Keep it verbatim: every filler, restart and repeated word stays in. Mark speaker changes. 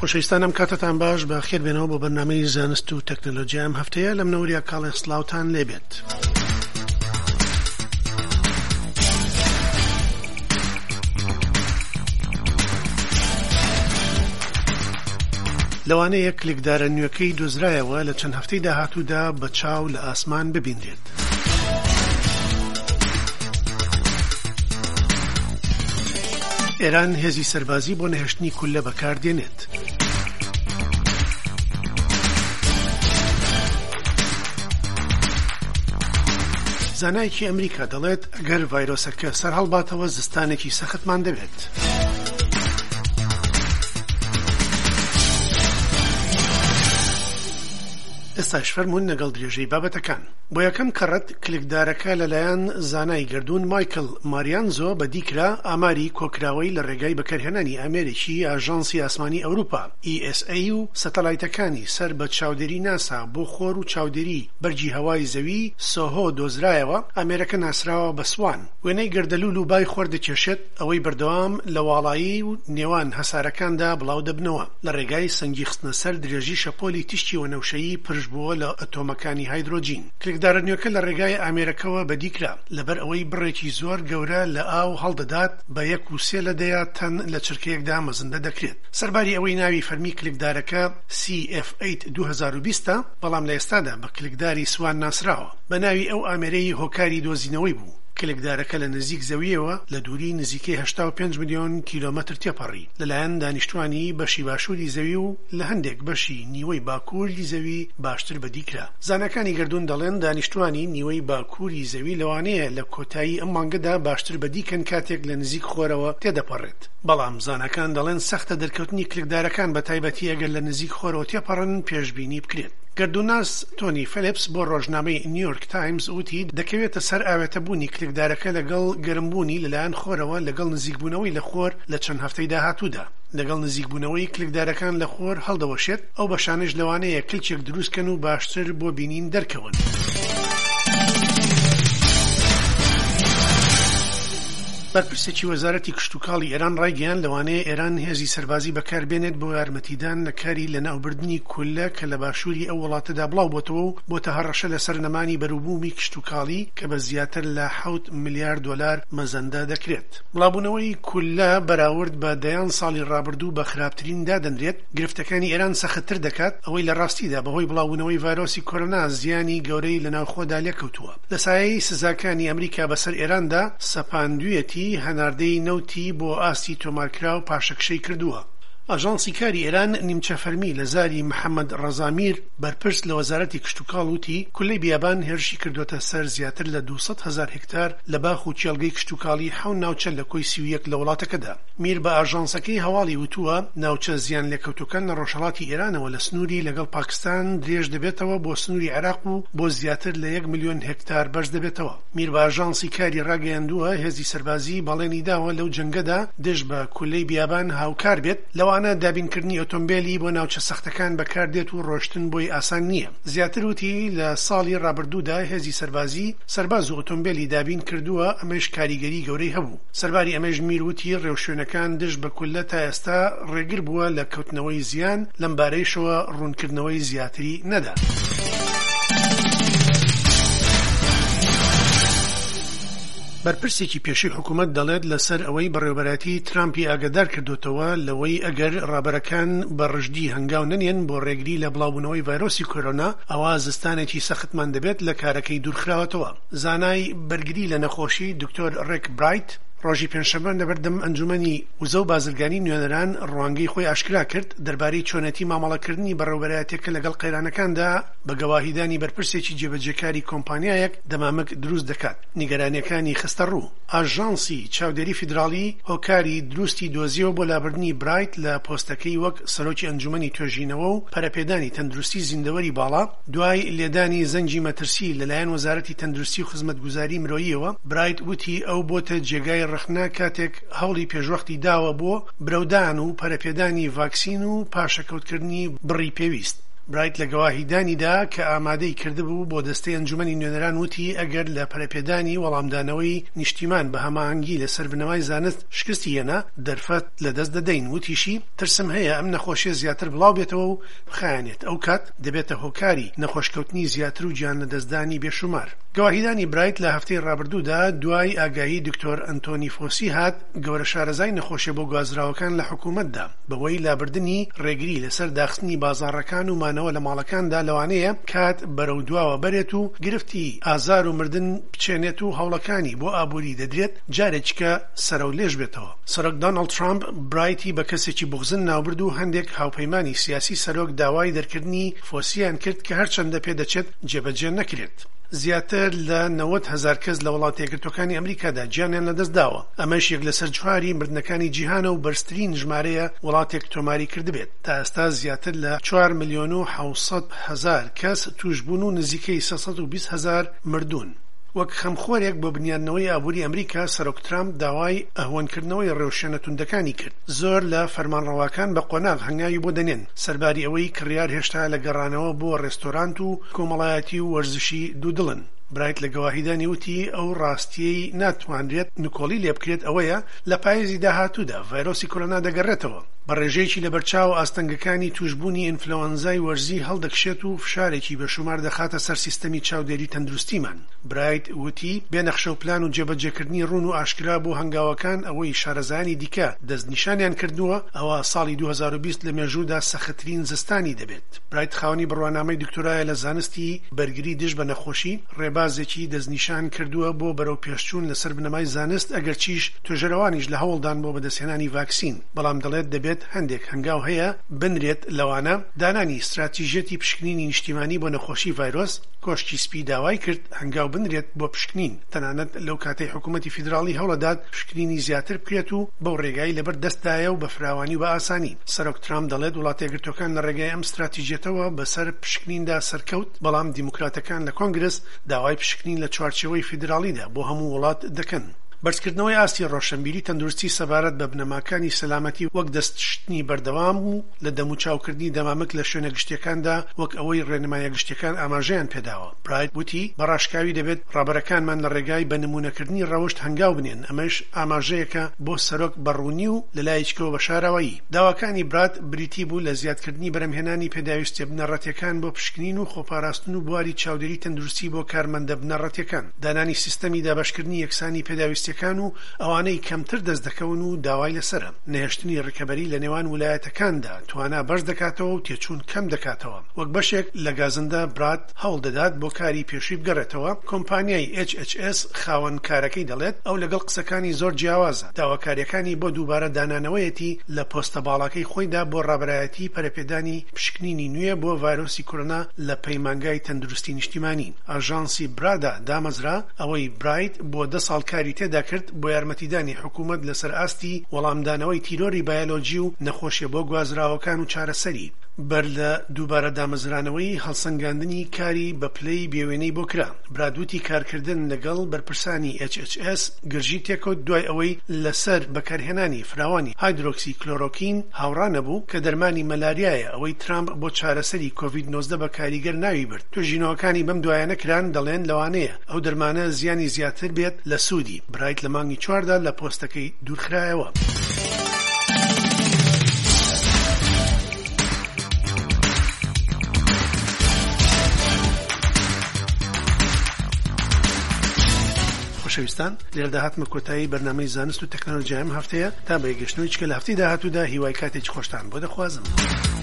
Speaker 1: خۆشەویستانم کاتتان باش بە خێر بێنەوە بۆ بەرنامەی زانست و تەکنۆلۆژیا ئەم هەفتەیە لە منەوەریا کاڵێ سڵاوتان لێبێت. لەوانەیە کلیکدارە نوێەکەی دۆزرایەوە لە چەند هەفتەی داهاتوودا بە چاو لە ئاسمان ببینرێت. ئێران هێزی سەربازی بۆ نەهێشتنی کولە بەکاردێنێت. زانایەکی ئەمریکا دەڵێت ئەگەر ڤایرۆسەکە سەرهەڵباتەوە زستانێکی سەختمان دەبێت. ئێستاش فەرموون لەگەڵ درێژەی بابەتەکان. بۆ یەکەم کەڕەت کلیکدارەکە لەلایەن زانای گردوون مایکل ماریانزۆ بەدیکرا ئاماری کۆکراوەی لە ڕێگای بەکارهێنانی ئەمریکی ئاژانسی ئاسمانی ئەوروپا ئی ئێس ئەی و سەتەلایتەکانی سەر بە چاودێری ناسا بۆ خۆر و چاودێری بەرجی هەوای زەوی سۆهۆ دۆزرایەوە. ئەمریکا ناسراوە بە سوان. وێنەی گەردەلوول و بای خۆر دەکێشێت ئەوەی بەردەوام لە واڵایی و نێوان هەسارەکاندا بڵاو دەبنەوە لە ڕێگای سەنگی خستنە سەر درێژی شەپۆلی تیشتی وەنەوشەیی پرش بووە لە ئەتۆمەکانی هایدرۆجین. کلیکدارە نوێەکە لە ڕێگای ئامێرەکەوە بەدیکرا لەبەر ئەوەی بڕێکی زۆر گەورە لە ئاو هەڵدەدات بە یەک و سێ لە دەیە تەن لە چرکەیەکدا مەزندە دەکرێت. سەرباری ئەوەی ناوی فەرمی کلیکدارەکە سی ئێف ئەیت دوو هەزار و بیست بەڵام لە ئێستادا بە کلیکداری سوان ناسراوە. بە ناوی ئەو ئامێرەی هۆکاری دۆزینەوەی بوو. کلیکدارەکە لە نزیک زەویەوە لە دووری نزیکەی هەشتا و پێنج ملیۆن کیلۆمەتر تێپەڕی لەلایەن دانیشتوانی بەشی باشووری زەوی و لە هەندێک بەشی نیوەی باکووری زەوی باشتر بەدیکرا. زانەکانی گردوون دەڵێن دانیشتوانی نیوەی باکووری زەوی لەوانەیە لە کۆتایی ئەم مانگەدا باشتر بەدیکەن کاتێک لە نزیک خۆرەوە تێدەپەڕێت. بەڵام زانەکان دەڵێن سەختە دەرکەوتنی کلیکدارەکان بە تایبەتی ئەگەر لە نزیک خۆرەوە تێپەڕن پێشبینی بکرێت. گردوناس تۆنی فلیپس بۆ ڕۆژنامەی نیویۆرک تایمز وتی دەکەوێتە سەر ئاوێتەبوونی کلیکدارەکە لەگەڵ گەرمبوونی لەلایەن خۆرەوە لەگەڵ نزیکبوونەوەی لە خۆر لە چەند هەفتەی داهاتوودا. لەگەڵ نزیکبوونەوەی کلیکدارەکان لە خۆر هەڵدەوەشێت ئەو بەشانش لەوانەیە کلچێک دروستکەن و باشتر بۆ بینین دەرکەون. بەرپرسێکی وەزارەتی کشتوکاڵی ئێران ڕایگەیان لەوانەیە ئێران هێزی سەربازی بەکاربێنێت بۆ یارمەتیدان لە کاری لە ناوبردننی کولە کە لە باشووری ئەو وڵاتەدا بڵاو بۆتەوە و بۆتە هەڕەشە لەسەر نەمانی بەروبوومی کشتوکاڵی کە بە زیاتر لە حەوت ملیارد دۆلار مەزەندە دەکرێت. بڵاوبوونەوەی کولە بەراورد بە دەیان ساڵی ڕابردوو بە خراپترین دادەنرێت. گرفتەکانی ئێران سەختتر دەکات ئەوەی لە ڕاستیدا بەهۆی بڵاوبوونەوەی ڤایرۆسی کۆرۆنا زیانی گەورەی لە ناوخۆدا لێکەوتووە. لە سایەی سزاکانی ئەمریکا بەسەر ئێراندا سەپاندوویەتی هەناردەی نەوتی بۆ ئاستی تۆمارکرا و پاشەکشەی کردووە. ئاژانسی کاری ئێران نیمچە فەرمی لە زاری محەممەد ڕەزامیر بەرپرس لە وەزارەتی کشتوکاڵ وتی کولەی بیابان هێرشی کردوتە سەر زیاتر لە دووسەد هەزار هێکتار لە باخ و چێلگەی کشتوکاڵی حەون ناوچە لە کۆی سی و یەک لە وڵاتەکەدا. میر بە ئاژانسەکەی هەواڵی وتووە ناوچە زیان لێکەوتوەکان لە ڕۆژهەڵاتی ئێرانەوە لە سنووری لەگەڵ پاکستان درێژ دەبێتەوە بۆ سنووری عێراق و بۆ زیاتر لە یەک ملیۆن هێکتار بەرز دەبێتەوە. میر بە ئاژانسی کاری ڕاگەیاندووە هێزی سەربازی بەڵێنی داوە لەو جەنگەدا دژ بە کولەی بیابان هاوکار بێت لەوانە دابینکردنی ئۆتۆمبیلی بۆ ناوچە سەختەکان بەکاردێت و ڕۆشتن بۆی ئاسان نییە. زیاتر وتی لە ساڵی ڕابردوودا هێزی سەربازی سەرباز و ئۆتۆمبیلی دابین کردووە ئەمەش کاریگەری گەورەی هەبوو. سەرباری ئەمەش میر وتی ڕێوشوێنەکان دژ بە کولە تا ئێستا ڕێگر بووە لە کەوتنەوەی زیان لەم بارەیشەوە ڕوونکردنەوەی زیاتری نەدا. بەرپرسێکی پێشەی حکوومەت دەڵێت لەسەر ئەوەی بەڕێوەبەرەتی ترامپی ئاگادار کردوتەوە لەوەی ئەگەر ڕابەرەکان بە ڕژدی هەنگاو نەنێن بۆ ڕێگری لە بڵاوبوونەوەی ڤایرۆسی کۆرۆنا ئەوە زستانێکی سەختمان دەبێت لە کارەکەی دوورخراوەتەوە. زانای بەرگری لە نەخۆشی دکتۆر ڕێک برایت ڕۆژی پێنجشەممە لەبەردەم ئەنجومەنی وزە و بازرگانی نوێنەران ڕوانگەی خۆی ئاشکرا کرد دەربارەی چۆنەتی مامەڵەکردنی بەڕێوەبەرەتێکە لەگەڵ قەیرانەکاندا بە گەواهیدانی بەرپرسێکی جێبەجێکاری کۆمپانیایەک دەمامک دروست دەکات. نیگەرانیەکانی خستە ڕوو. ئاژانسی چاودێری فیدراڵی هۆکاری دروستی دۆزیەوە بۆ لابردنی برایت لە پۆستەکەی وەک سەرۆکی ئەنجومەنی توێژینەوە و پەرەپێدانی تەندروستی زیندەوەری باڵا دوای لێدانی زەنجی مەترسی لەلایەن وەزارەتی تەندروستی و خزمەتگوزاری مرۆییەوە. برایت وتی ئەو بۆتە جێگای ڕخنا کاتێک هەوڵی پێشوەختی داوە بۆ برەودان و پەرەپێدانی ڤاکسین و پاشەکەوتکردنی بڕی پێویست. برایت لە گەواهیدانیدا کە ئامادەی کردبوو بۆ دەستەی ئەنجومەنی نوێنەران وتی ئەگەر لە پەرەپێدانی وەڵامدانەوەی نیشتیمان بە هەماهەنگی لەسەر بنەمای زانست شکستی هێنا دەرفەت لەدەست دەدەین. وتیشی ترسم هەیە ئەم نەخۆشیە زیاتر بڵاو بێتەوە و بخایەنێت، ئەو کات دەبێتە هۆکاری نەخۆشکەوتنی زیاتر و گیان لەدەستدانی بێشومار. گەواهیدانی برایت لە هەفتەی ڕابردوودا دوای ئاگاهی دکتۆر ئەنتۆنی فۆسی هات گەورە شارەزای نەخۆشیە بۆ گوازراوەکان لە حکوومەتدا بەوەی لابردنی ڕێگری لەسەر داخستنی بازاڕەکان و مانەوە لە ماڵەکاندا لەوانەیە کات بەرەو دواوە بەرێت و گرفتی ئازار و مردن بچێنێت و هەوڵەکانی بۆ ئابووری دەدرێت جارێککە سەرە و لێژ بێتەوە. سەرۆک دۆناڵد ترامپ برایتی بە کەسێکی بوغزن ناوبرد و هەندێک هاوپەیمانی سیاسی سەرۆک داوای دەرکردنی فۆسییان کرد کە هەرچەندە پێدەچێت جێبەجێ نەکرێت. زیاتر لە نەوەت هەزار کەس لە وڵاتە یەکگرتووەکانی ئەمریکادا گیانیان لەدەست داوە. ئەمەش یەک لەسەر چواری مردنەکانی جیهانە و بەرزترین ژمارەیە وڵاتێک تۆماری کردبێت. تا ئێستا زیاتر لە چوار ملیۆن و حەوت هەزار کەس توشبوون و نزیکەی سەد و بیست هەزار مردوون. وەک خەمخۆرێک بۆ بنیانەوەی ئابووری ئەمریکا سەرۆک ترامپ داوای ئەهۆنکردنەوەی ڕێوشێنە توندەکانی کرد. زۆر لە فەرمانڕەواکان بە قۆناغ هەنگاوی بۆ دەنێن سەرباری ئەوەی کڕیار هێشتا لە گەڕانەوە بۆ ڕێستۆرانت و کۆمەڵایەتی و وەرزشی دوودڵن. برایت لە گەواهیدانی وتی ئەو ڕاستیەی ناتوانرێت نکۆڵی لێ بکرێت ئەوەیە لە پاییزی داهاتوودا ڤایرۆسی کۆرۆنا دەگەڕێتەوە، بە ڕێژەیەکی لە بەرچاو ئاستەنگەکانی توشبوونی ئینفلەوەنزای وەرزی هەڵدەکشێت و فشارێکی بەشومار دەخاتە سەر سیستەمی چاودێری تەندروستیمان. برایت وتی بێنەخشە و پلان و جێبەجێکردنی ڕوون و ئاشکرا بۆ هەنگاوەکان ئەوەی شارەزایانی دیکە دەستنیشانیان کردووە ئەوە ساڵی دوو هەزار و بیست لە مێژوودا سەختترین زستانی دەبێت. برایت خاوەنی بڕوانامەی دکتۆرایە لە زانستی بەرگری دژ بە نەخۆشی ڕێبازێکی دەستنیشان کردووە بۆ بەرەو پێشچوون لەسەر بنەمای زانست ئەگەر چیش توێژەرەوانیش لە هەوڵدان بۆ بەدەستهێنانی ڤاکسین، بەڵام دەڵێت دەبێت هەندێک هەنگاو هەیە بنرێت لەوانە دانانی استراتیژێتی پشکنینی نیشتیمانی بۆ نەخۆشی ڤایرۆس کۆشتی سپی داوای کرد هەنگاو بنرێت بۆ پشکنین. تەنانەت لەو کاتەی حکوومەتی فیدراڵی هەوڵەدات پشکنینی زیاتر بکرێت و بەو ڕێگای لەبەر دەستدایە و بە فراوانی و بە ئاسانی. سەرۆک ترامپ دەڵێت وڵاتە یەکگرتووەکان لە ڕێگای ئەم استراتیژێتەوە بەسەر پشکنیندا سەرکەوت، بەڵام دیموکراتەکان لە کۆنگرس داوای پشکنین لە چوارچێوەی فیدراڵیدا بۆ هەموو وڵات دەکەن. بەرزکردنەوەی ئاستی ڕۆشنبیری تەندروستی سەبارەت بە بنەماکانی سەلامەتی وەک دەستشتنی بەردەوام و لە دەموچاوکردنی دەمامک لە شوێنە گشتیەکاندا وەک ئەوەی ڕێنمایە گشتیەکان ئاماژەیان پێداوە. برایت وتی بەڕاشکاوی دەبێت ڕابەرەکانمان لە ڕێگای بە نمونەکردنی ڕەوشت هەنگاو بنێن، ئەمەش ئاماژەیەکە بۆ سەرۆک بەڕوونی و لەلایەکەوە بە شاراوایی. داواکانی برات بریتی بوو لە زیادکردنی بەرهەمهێنانی پێداویستیە بنەڕەتیەکان بۆ پشکنین و خۆپاراستن و بواری چاودێری تەندروستی بۆ کارمەندە بنەڕەتیەکان، دانانی سیستەمی دابەشکردنی یەکسانی پێداویستیەکان و ئەوانەی کەمتر دەست دەکەون و داوای لەسرە. نەهێشتنی ڕکەبەری لە نێوان ویلایەتەکاندا توانا بەرز دەکاتەوە و تێچوون کەم دەکاتەوە. وەک بەشێک لە گازندا برات هەوڵ دەدات بۆ کاری پێشووی بگەڕێتەوە. کۆمپانیای ئێچ ئەچ ئێس خاوەن کارەکەی دەڵێت ئەو لەگەڵ قسەکانی زۆر جیاوازە. داواکاریەکانی بۆ دووبارە دانانەوەیەتی لە پۆستە باڵاکەی خۆیدا بۆ ڕابەرایەتی پەرەپێدانی پشکنینی نوێ بۆ ڤایرۆسی کۆرۆنا لە پەیمانگای تەندروستی نیشتیمانی. ئاژانسی برادا دامەزرا ئەوەی برایت بۆ دە ساڵ کاری تێدا کرد بۆ یارمەتیدانی حکوومەت لەسەر ئاستی وەڵامدانەوەی تیرۆری بایۆلۆجی و نەخۆشیە بۆ گوازراوەکان و چارەسەری. بەر لە دووبارە دامەزرانەوەی هەڵسەنگاندنی کاری بە پلەی بێوێنەی بۆ کرا. برادوتی کارکردن لەگەڵ بەرپرسانی ئێچ ئەچ ئێس گرژی تێکەوت دوای ئەوەی لەسەر بەکارهێنانی فراوانی هایدرۆکسی کلۆرۆکین هاوڕانە بوو کە دەرمانی مەلاریایە ئەوەی ترامپ بۆ چارەسەری کۆڤید نۆزدە بە کاریگەر ناوی برد. توێژینەوەکانی بەم دوایانە کران دەڵێن لەوانەیە ئەو دەرمانە زیانی زیاتر بێت لە سوودی. برایت لە مانگی چواردا لە پۆستەکەی دوورخرایەوە. خۆشەویستان، لێرە داهاتمە کۆتایی بەرنامەی زانست و تەکنۆلۆژیای ئەم هەفتەیە تا بەیەگەشتنەوەی چکە لە هەفتەی داهاتوودا هیوای کاتێکی خۆشتان بۆ دەخوازم.